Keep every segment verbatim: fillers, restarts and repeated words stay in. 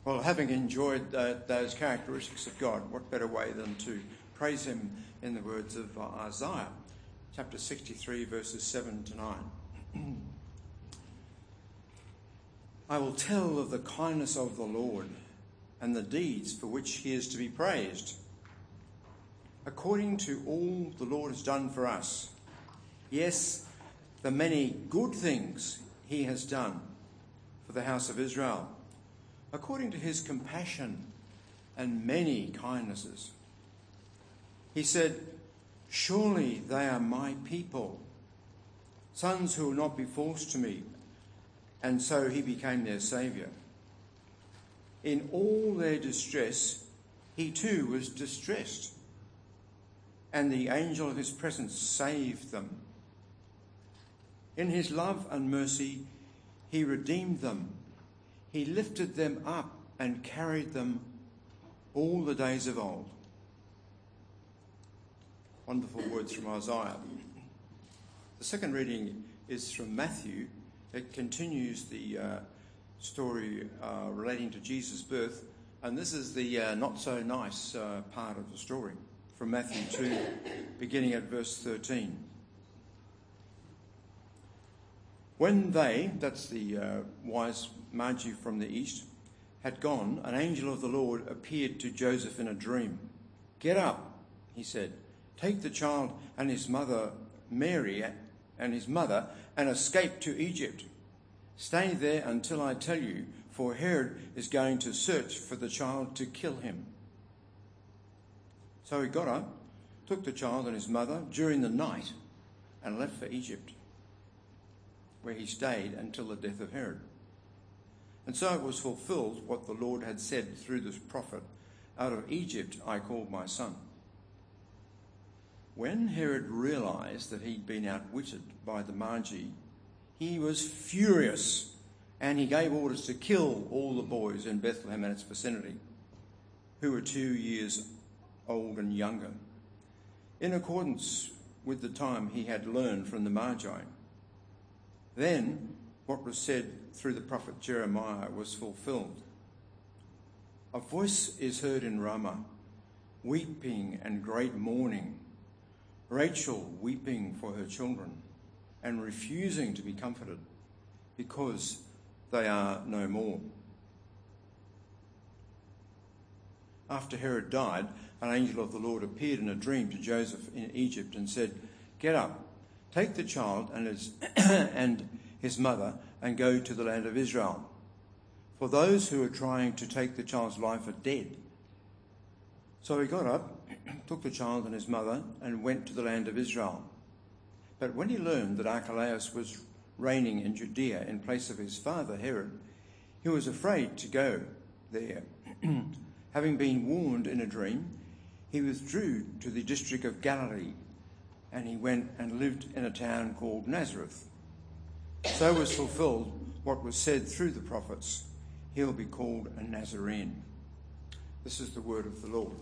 Well, having enjoyed uh, those characteristics of God, what better way than to praise him in the words of uh, Isaiah, chapter sixty-three, verses seven to nine. I will tell of the kindness of the Lord and the deeds for which he is to be praised. According to all the Lord has done for us, yes, the many good things he has done for the house of Israel, according to his compassion and many kindnesses. He said, surely they are my people, sons who will not be forced to me, and so he became their saviour. In all their distress, he too was distressed, and the angel of his presence saved them. In his love and mercy, he redeemed them. He lifted them up and carried them all the days of old. Wonderful words from Isaiah. The second reading is from Matthew. It continues the uh, story uh, relating to Jesus' birth, and this is the uh, not so nice uh, part of the story from Matthew two, beginning at verse thirteen. When they, that's the uh, wise Magi from the east, had gone, an angel of the Lord appeared to Joseph in a dream. Get up, he said, take the child and his mother Mary and his mother and escape to Egypt. Stay there until I tell you, for Herod is going to search for the child to kill him. So he got up, took the child and his mother during the night and left for Egypt, where he stayed until the death of Herod. And so it was fulfilled what the Lord had said through this prophet, out of Egypt I called my son. When Herod realised that he'd been outwitted by the Magi, he was furious, and he gave orders to kill all the boys in Bethlehem and its vicinity, who were two years old and younger, in accordance with the time he had learned from the Magi. Then what was said through the prophet Jeremiah was fulfilled. A voice is heard in Ramah, weeping and great mourning, Rachel weeping for her children and refusing to be comforted because they are no more. After Herod died, an angel of the Lord appeared in a dream to Joseph in Egypt and said, get up, take the child and his, and his mother and go to the land of Israel. For those who are trying to take the child's life are dead. So he got up, took the child and his mother and went to the land of Israel. But when he learned that Archelaus was reigning in Judea in place of his father Herod, he was afraid to go there. Having been warned in a dream, he withdrew to the district of Galilee, and he went and lived in a town called Nazareth. So was fulfilled what was said through the prophets, he'll be called a Nazarene. This is the word of the Lord.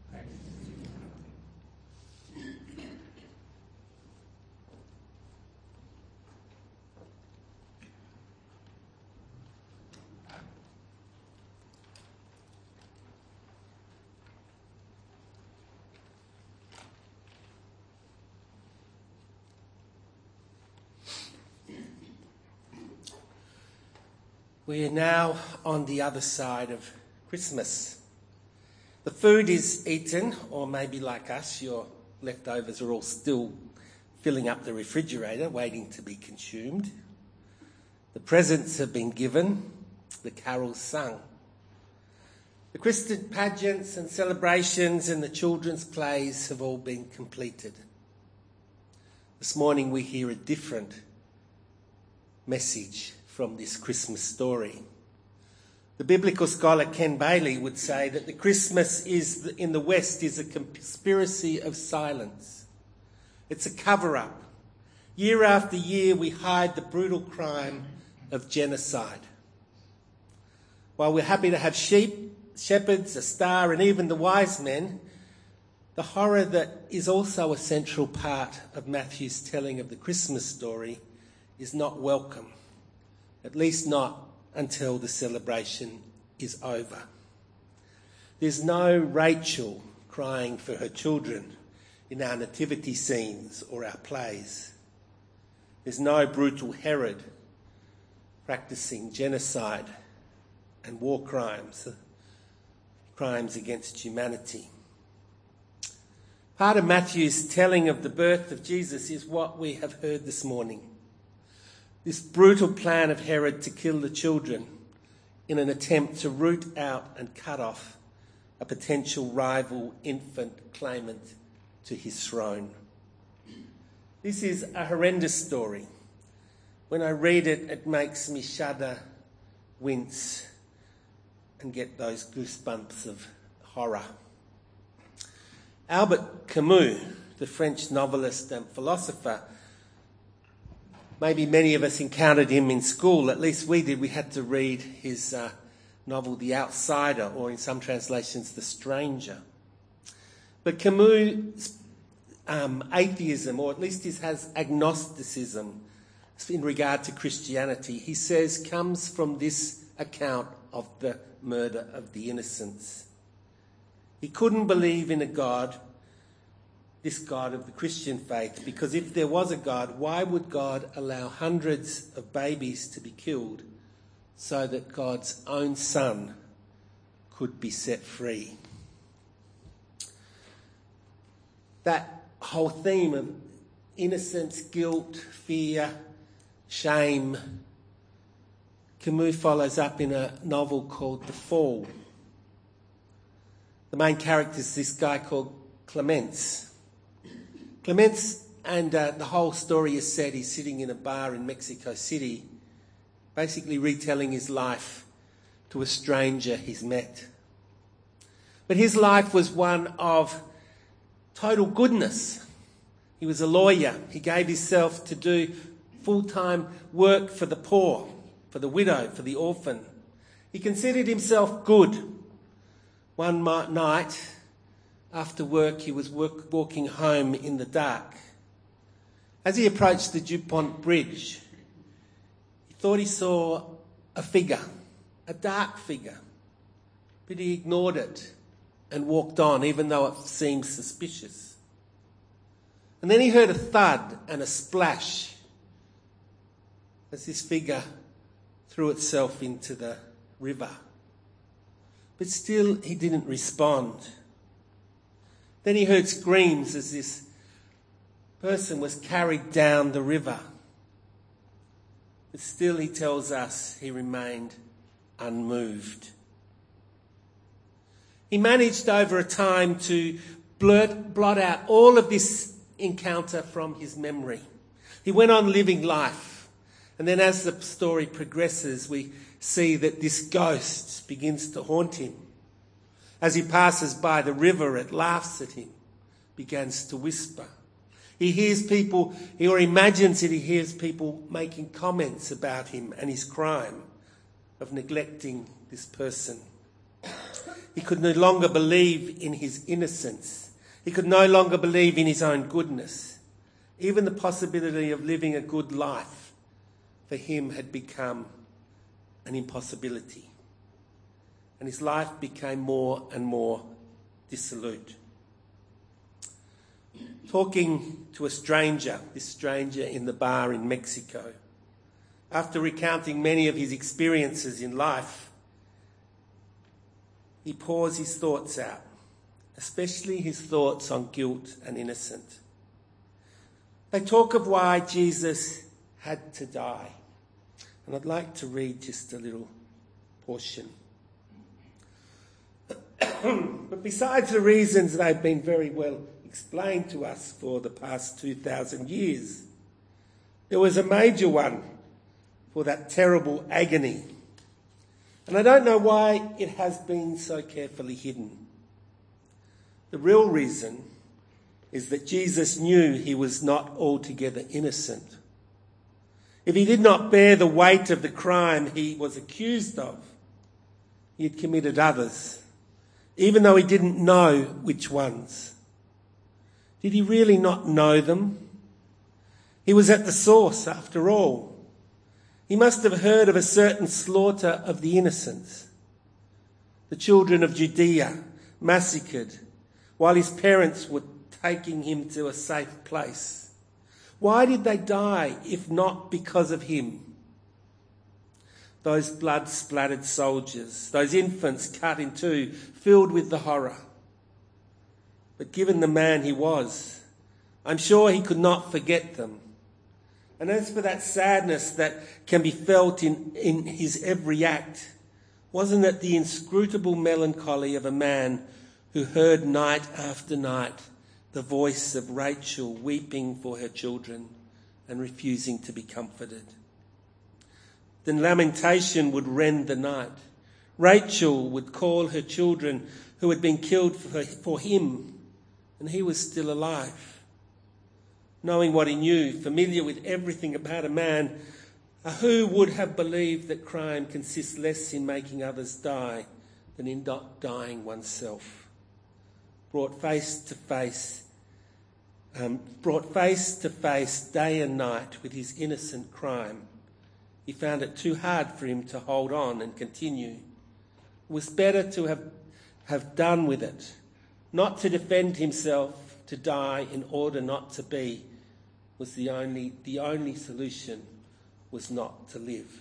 We are now on the other side of Christmas. The food is eaten, or maybe like us, your leftovers are all still filling up the refrigerator, waiting to be consumed. The presents have been given, the carols sung. The Christian pageants and celebrations and the children's plays have all been completed. This morning we hear a different message from this Christmas story. The biblical scholar Ken Bailey would say that the Christmas is in the West is a conspiracy of silence. It's a cover-up. Year after year we hide the brutal crime of genocide. While we're happy to have sheep, shepherds, a star and even the wise men, the horror that is also a central part of Matthew's telling of the Christmas story is not welcome. At least not until the celebration is over. There's no Rachel crying for her children in our nativity scenes or our plays. There's no brutal Herod practicing genocide and war crimes, crimes against humanity. Part of Matthew's telling of the birth of Jesus is what we have heard this morning. This brutal plan of Herod to kill the children in an attempt to root out and cut off a potential rival infant claimant to his throne. This is a horrendous story. When I read it, it makes me shudder, wince, and get those goosebumps of horror. Albert Camus, the French novelist and philosopher, maybe many of us encountered him in school, at least we did. We had to read his uh, novel The Outsider, or in some translations, The Stranger. But Camus' um, atheism, or at least his has agnosticism in regard to Christianity, he says comes from this account of the murder of the innocents. He couldn't believe in a God, this God of the Christian faith, because if there was a God, why would God allow hundreds of babies to be killed so that God's own son could be set free? That whole theme of innocence, guilt, fear, shame, Camus follows up in a novel called The Fall. The main character is this guy called Clemence. Clemence, and uh, the whole story is said, he's sitting in a bar in Mexico City, basically retelling his life to a stranger he's met. But his life was one of total goodness. He was a lawyer. He gave himself to do full-time work for the poor, for the widow, for the orphan. He considered himself good. One night, after work, he was work, walking home in the dark. As he approached the Dupont Bridge, he thought he saw a figure, a dark figure, but he ignored it and walked on, even though it seemed suspicious. And then he heard a thud and a splash as this figure threw itself into the river. But still he didn't respond. Then he heard screams as this person was carried down the river. But still, he tells us, he remained unmoved. He managed over a time to blurt, blot out all of this encounter from his memory. He went on living life. And then as the story progresses, we see that this ghost begins to haunt him. As he passes by the river, it laughs at him, begins to whisper. He hears people, or imagines that he hears people making comments about him and his crime of neglecting this person. He could no longer believe in his innocence. He could no longer believe in his own goodness. Even the possibility of living a good life for him had become an impossibility. And his life became more and more dissolute. Talking to a stranger, this stranger in the bar in Mexico, after recounting many of his experiences in life, he pours his thoughts out, especially his thoughts on guilt and innocence. They talk of why Jesus had to die. And I'd like to read just a little portion. But besides the reasons they've been very well explained to us for the past two thousand years, there was a major one for that terrible agony. And I don't know why it has been so carefully hidden. The real reason is that Jesus knew he was not altogether innocent. If he did not bear the weight of the crime he was accused of, he had committed others, even though he didn't know which ones. Did he really not know them? He was at the source, after all. He must have heard of a certain slaughter of the innocents. the children of Judea massacred while his parents were taking him to a safe place. Why did they die if not because of him? Those blood-splattered soldiers, those infants cut in two, filled with the horror. But given the man he was, I'm sure he could not forget them. And as for that sadness that can be felt in, in his every act, wasn't it the inscrutable melancholy of a man who heard night after night the voice of Rachel weeping for her children and refusing to be comforted? The lamentation would rend the night. Rachel would call her children who had been killed for, for him, and he was still alive. Knowing what he knew, familiar with everything about a man who would have believed that crime consists less in making others die than in not dying oneself. Brought face to face, um, brought face to face day and night with his innocent crime, he found it too hard for him to hold on and continue. It was better to have, have done with it, not to defend himself, to die in order not to be, was the only, the only solution was not to live.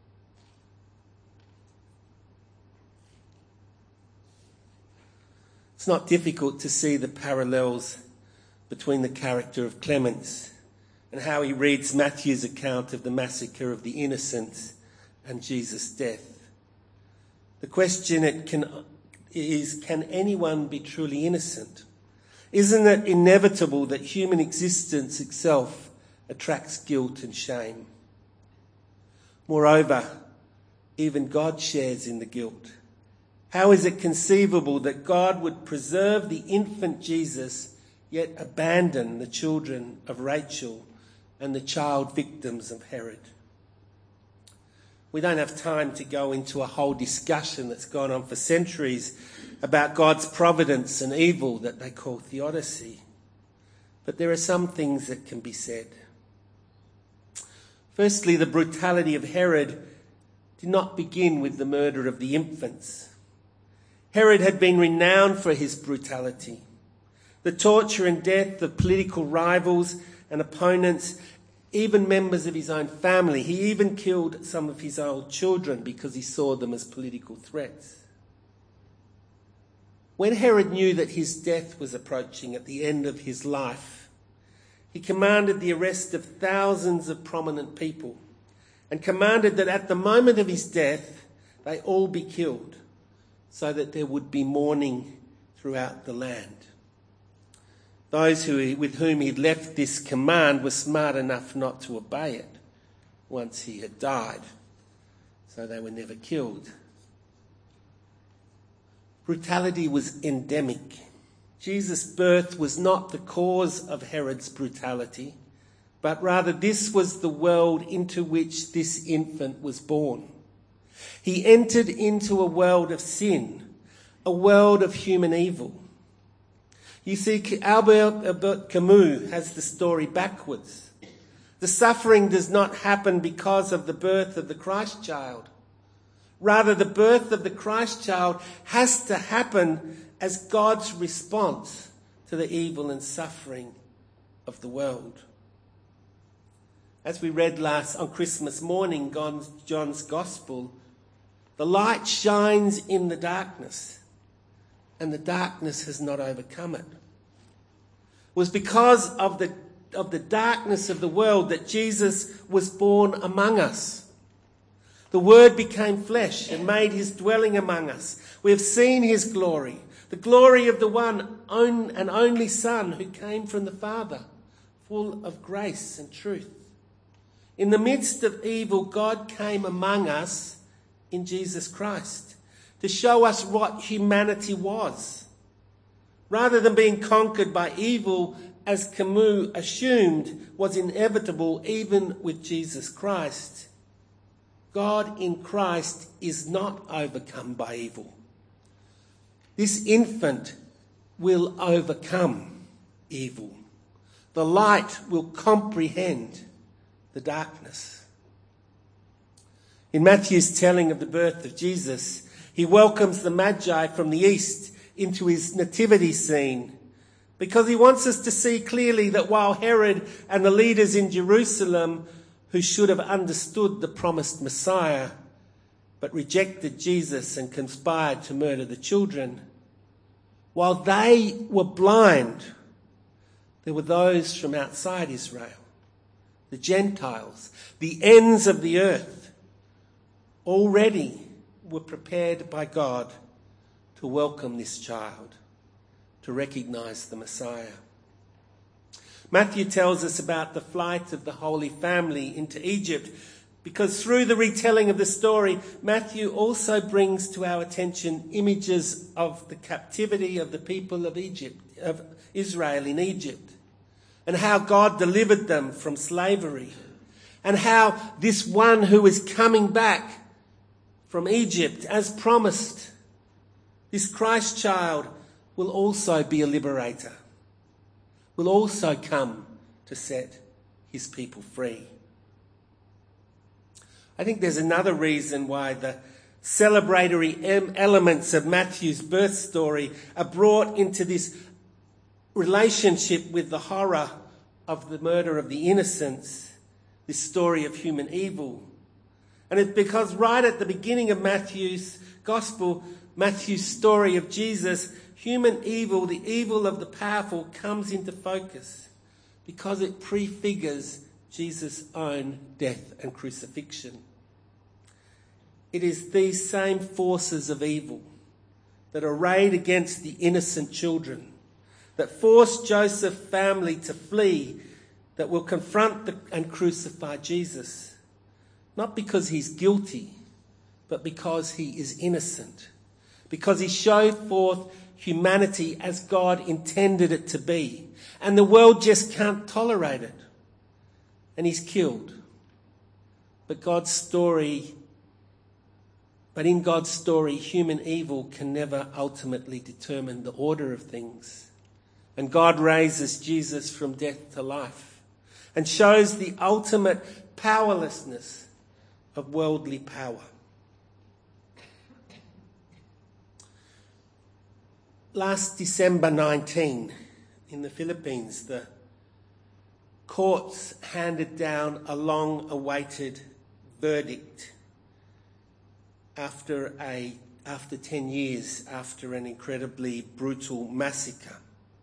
It's not difficult to see the parallels between the character of Clemens and how he reads Matthew's account of the massacre of the innocents and Jesus' death. The question it can, is, can anyone be truly innocent? Isn't it inevitable that human existence itself attracts guilt and shame? Moreover, even God shares in the guilt. How is it conceivable that God would preserve the infant Jesus yet abandon the children of Rachel and the child victims of Herod? We don't have time to go into a whole discussion that's gone on for centuries about God's providence and evil that they call theodicy. But there are some things that can be said. Firstly, the brutality of Herod did not begin with the murder of the infants. Herod had been renowned for his brutality. The torture and death of political rivals and opponents, even members of his own family. He even killed some of his own children because he saw them as political threats. When Herod knew that his death was approaching at the end of his life, he commanded the arrest of thousands of prominent people and commanded that at the moment of his death, they all be killed so that there would be mourning throughout the land. Those who, with whom he'd left this command were smart enough not to obey it once he had died, so they were never killed. Brutality was endemic. Jesus' birth was not the cause of Herod's brutality, but rather this was the world into which this infant was born. He entered into a world of sin, a world of human evil. You see, Albert Camus has the story backwards. The suffering does not happen because of the birth of the Christ child. Rather, the birth of the Christ child has to happen as God's response to the evil and suffering of the world. As we read last on Christmas morning, John's Gospel, the light shines in the darkness, and the darkness has not overcome it. It was because of the, of the darkness of the world that Jesus was born among us. The Word became flesh and made his dwelling among us. We have seen his glory, the glory of the one and only Son who came from the Father, full of grace and truth. In the midst of evil, God came among us in Jesus Christ to show us what humanity was. Rather than being conquered by evil, as Camus assumed was inevitable even with Jesus Christ, God in Christ is not overcome by evil. This infant will overcome evil. The light will comprehend the darkness. In Matthew's telling of the birth of Jesus, He welcomes the Magi from the east into his nativity scene because he wants us to see clearly that while Herod and the leaders in Jerusalem, who should have understood the promised Messiah, but rejected Jesus and conspired to murder the children, while they were blind, there were those from outside Israel, the Gentiles, the ends of the earth, already were prepared by God to welcome this child, to recognise the Messiah. Matthew tells us about the flight of the Holy Family into Egypt because through the retelling of the story, Matthew also brings to our attention images of the captivity of the people of Egypt, of Israel in Egypt, and how God delivered them from slavery, and how this one who is coming back from Egypt, as promised, this Christ child will also be a liberator, will also come to set his people free. I think there's another reason why the celebratory elements of Matthew's birth story are brought into this relationship with the horror of the murder of the innocents, this story of human evil. And it's because right at the beginning of Matthew's gospel, Matthew's story of Jesus, human evil, the evil of the powerful, comes into focus because it prefigures Jesus' own death and crucifixion. It is these same forces of evil that are arrayed against the innocent children, that force Joseph's family to flee, that will confront the, and crucify Jesus. Not because he's guilty, but because he is innocent. Because he showed forth humanity as God intended it to be. And the world just can't tolerate it. And he's killed. But God's story, but in God's story, human evil can never ultimately determine the order of things. And God raises Jesus from death to life and shows the ultimate powerlessness of worldly power. Last December nineteenth, in the Philippines, the courts handed down a long-awaited verdict after a after ten years after an incredibly brutal massacre.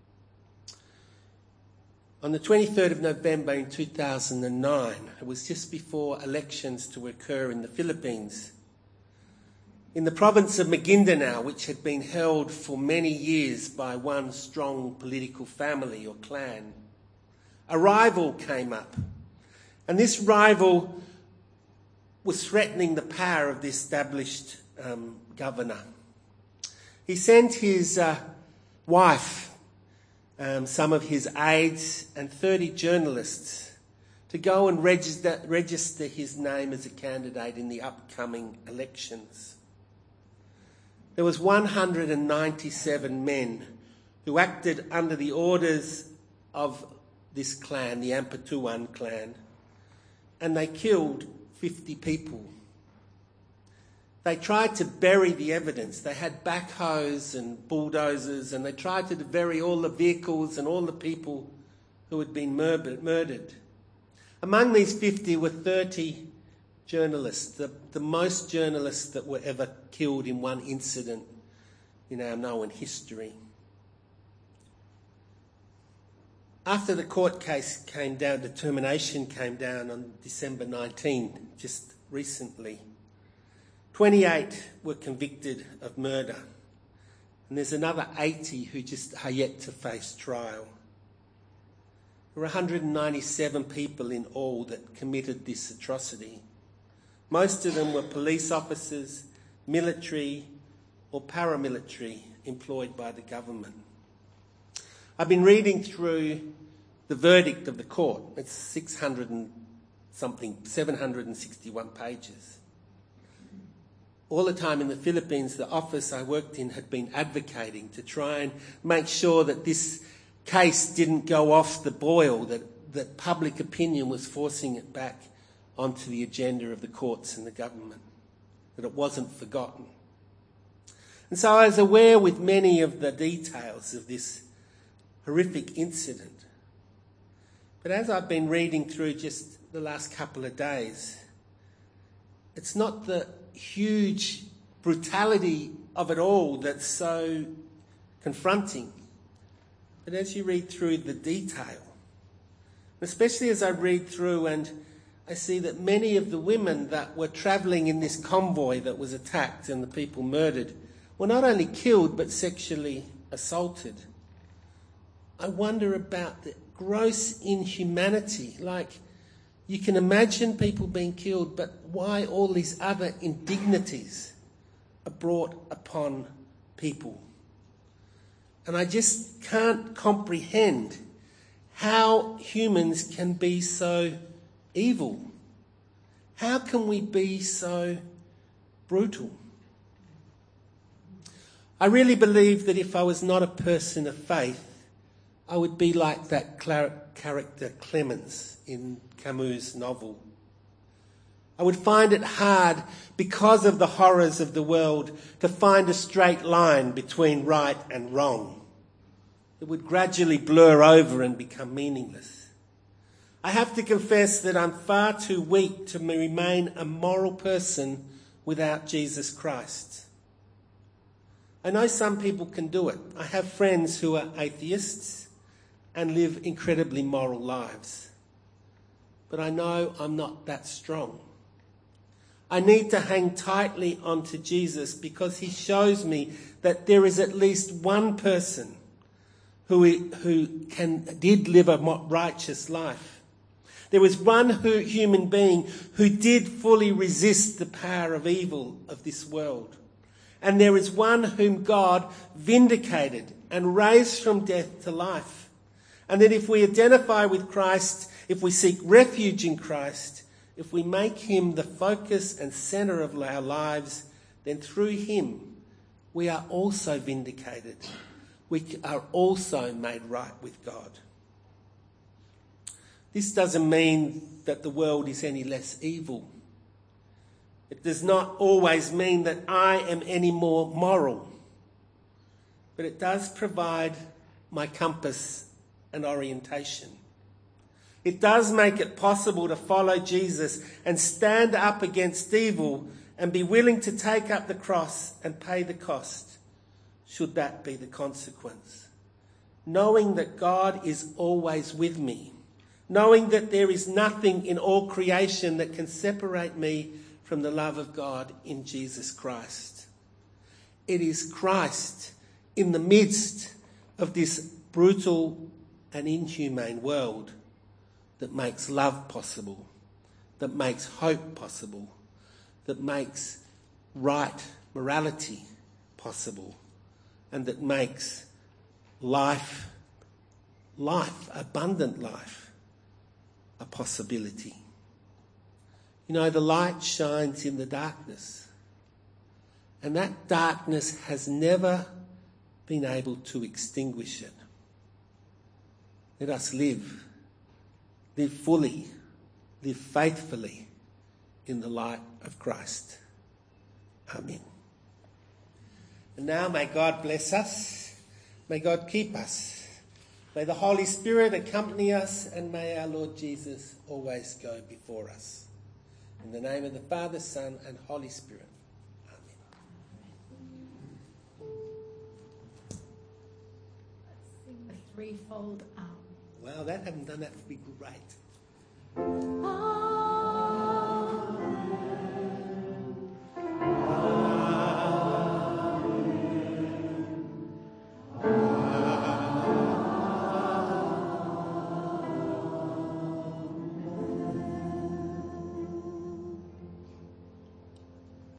On the twenty-third of November in two thousand nine, it was just before elections to occur in the Philippines, in the province of Maguindanao, which had been held for many years by one strong political family or clan, a rival came up. And this rival was threatening the power of the established um, governor. He sent his uh, wife, Um, some of his aides and thirty journalists to go and register, register his name as a candidate in the upcoming elections. There was one hundred ninety-seven men who acted under the orders of this clan, the Ampatuan clan, and they killed fifty people. They tried to bury the evidence. They had backhoes and bulldozers, and they tried to bury all the vehicles and all the people who had been murdered. Among these fifty were thirty journalists, the, the most journalists that were ever killed in one incident in our known history. After the court case came down, determination came down on December nineteenth, just recently, twenty-eight were convicted of murder, and there's another eighty who just are yet to face trial. There were one hundred ninety-seven people in all that committed this atrocity. Most of them were police officers, military or paramilitary employed by the government. I've been reading through the verdict of the court. It's six hundred and something, seven hundred sixty-one pages. All the time in the Philippines, the office I worked in had been advocating to try and make sure that this case didn't go off the boil, that, that public opinion was forcing it back onto the agenda of the courts and the government, that it wasn't forgotten. And so I was aware with many of the details of this horrific incident. But as I've been reading through just the last couple of days, it's not the huge brutality of it all that's so confronting. But as you read through the detail, especially as I read through and I see that many of the women that were travelling in this convoy that was attacked and the people murdered were not only killed but sexually assaulted. I wonder about the gross inhumanity. Like, you can imagine people being killed, but why all these other indignities are brought upon people? And I just can't comprehend how humans can be so evil. How can we be so brutal? I really believe that if I was not a person of faith, I would be like that character Clemens in Camus' novel. I would find it hard, because of the horrors of the world, to find a straight line between right and wrong. It would gradually blur over and become meaningless. I have to confess that I'm far too weak to remain a moral person without Jesus Christ. I know some people can do it. I have friends who are atheists and live incredibly moral lives. But I know I'm not that strong. I need to hang tightly onto Jesus because he shows me that there is at least one person who, who can, did live a righteous life. There was one who, human being who did fully resist the power of evil of this world. And there is one whom God vindicated and raised from death to life. And that if we identify with Christ, if we seek refuge in Christ, if we make him the focus and centre of our lives, then through him we are also vindicated. We are also made right with God. This doesn't mean that the world is any less evil. It does not always mean that I am any more moral. But it does provide my compass and orientation. It does make it possible to follow Jesus and stand up against evil and be willing to take up the cross and pay the cost, should that be the consequence. Knowing that God is always with me. Knowing that there is nothing in all creation that can separate me from the love of God in Jesus Christ. It is Christ in the midst of this brutal and inhumane world that makes love possible, that makes hope possible, that makes right morality possible, and that makes life, life, abundant life, a possibility. You know, the light shines in the darkness, and that darkness has never been able to extinguish it. Let us live, live fully, live faithfully in the light of Christ. Amen. And now may God bless us, may God keep us, may the Holy Spirit accompany us, and may our Lord Jesus always go before us. In the name of the Father, Son, and Holy Spirit. Amen. Let's sing the threefold arm. Wow, that haven't done that would be great. Oh.